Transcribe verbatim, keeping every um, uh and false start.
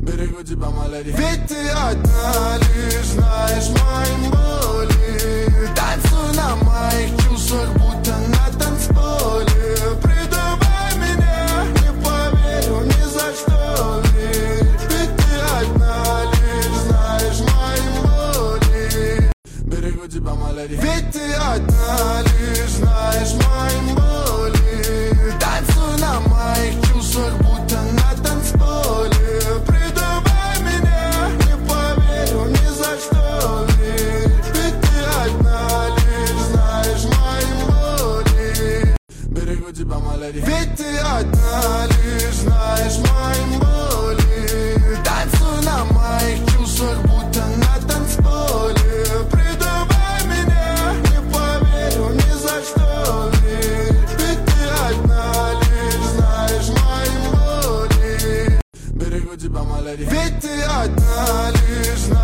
берегу тебя, малярия. Ведь ты одна лишь знаешь мои боли. Танцуй на моих чувствах, будто на танцполе. Предавай меня, не поверю ни за что. Ведь ты одна лишь знаешь мои боли. Берегу тебя, малярия. Ведь ты одна лишь знаешь мои боли. Танцуй на моих чувствах, будто на танцполе. Предавай меня, не поверю ни за что. Ведь ты одна лишь знаешь мои боли. Берегу тебя, малярия. Ведь ты одна лишь знаешь мои боли. Танцуй на моих чувствах, будто на танцполе. Предавай меня, не поверю ни за что. Ведь ты одна лишь знаешь мои боли. Берегу тебя, малярия. Ведь ты одна лишь знаешь